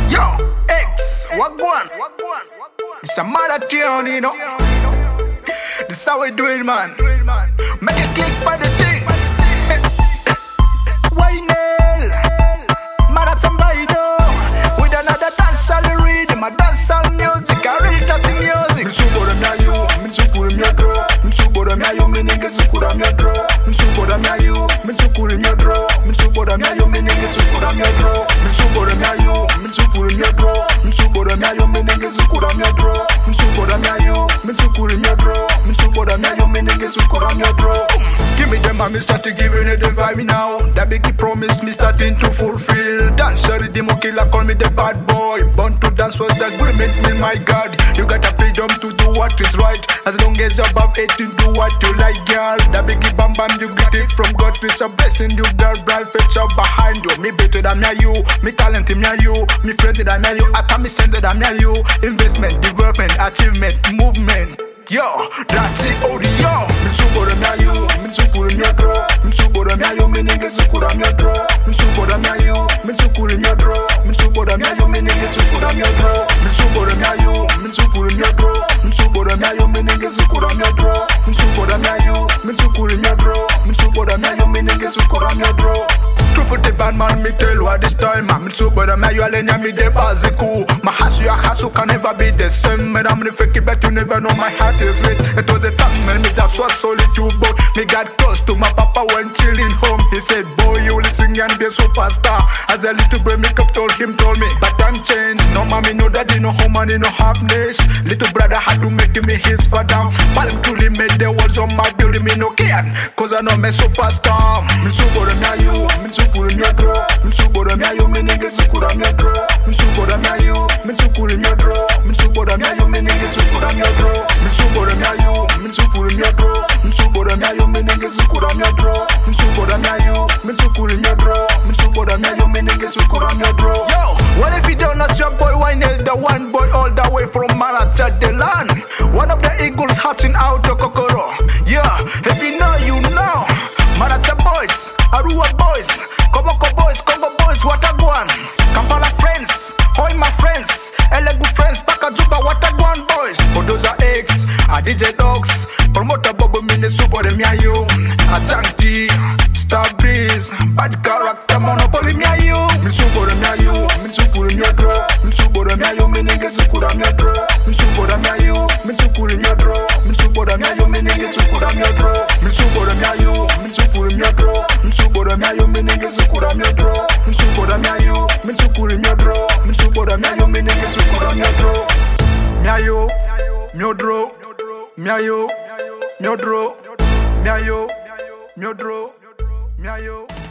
Yo, X, Wagwan. It's a marathon, you know. This is how we do it, man. Make it click by the thing. Waynel, marathon by the with another dancehall rhythm, a dancehall music, a real dirty music. Msubora myayo, msukuri myadro, msubora myayo, meninge sukura myadro, msubora myayo, msukuri myadro, msubora myayo, meninge sukura myadro, msubora myayo, msukuri myadro, msubora myayo, meninge sukura myadro, msubora myayo, msukuri myadro, msubora myayo, meninge sukura myadro. Give me them and me start to giving it the vibe now. That biggie promise me starting to fulfill. Dance rhythm killer call me the bad boy. Born to dance was the agreement with my God. You got a freedom to do what is right. As long as you're above 18, do what you like, girl. That biggie bam bam, you get it from God. It's a blessing, you girl, bright fetch up behind you. Me better than me you, me talent me you, me friend than me you, I me send than me you. Investment, development, achievement, movement. Yo, that's it, audio. Msubora myayo, msukuri myadro, msubora myayo, meninge sukura myadro, msubora myayo, msukuri myadro, msubora myayo, meninge sukura myadro, msubora myayo, msukuri myadro, msubora myayo, meninge sukura myadro, msubora myayo, msukuri myadro, msubora myayo, meninge sukura myadro. True for the bad man, me tell you at this time. I'm so bad, I'm you alenya me the basic. My hustle can never be the same. Man, I'm the fake it, but you never know my heart is lit. It was the time when me just was solitude, but me got close to my papa when chilling home. He said, boy, you listen and be a superstar. As a little boy, makeup told me, but I'm changed. No mommy, no daddy, no home, and no happiness. Little brother had to make me his father. But I'm truly made the walls on my building, me no care. Cause I know me superstar. Me super myayo, me msukuri myadro, msubora myayo, meninge sukura myadro, msubora myayo, msukuri myadro, msubora myayo, meninge sukura myadro, msubora myayo, msukuri myadro, msubora myayo, meninge sukura myadro, msubora myayo, msukuri myadro, msubora myayo, meninge sukura myadro. Yo, what if you don't know your boy Waynel, the one boy all the way from Maracha, the land, one of the eagles hatching out the kokoro. Yeah, if you know, you know. Maracha boys, Arua boys, Koboko boys, Congo boys, what a guan. Kampala friends, Hoi my friends, Elegu friends, Pakajuba, what a guan boys. Odoza X, a DJ Dogs, Promoter Bobo Mine Super Miayo, a Janky, Star Breeze, Bad Character, Monopoly Miayo, Misubora Miayo, Misukuri Myadro, Misubora Miayo, Meninge Sukura Myadro, Misubora Miayo, Misukuri Myadro, Misubora Miayo, Meninge Sukura Myadro, Misubora Miayo, Misukuri Myadro, Misubora Miayo, Meninge Sukura Myadro, Misubora Miayo, Misukuri Myadro, Misubora Miayo, Meninge Sukura Myadro, Miayo, Myodro, Miayo, Myodro, Miayo, Myodro, Miayo.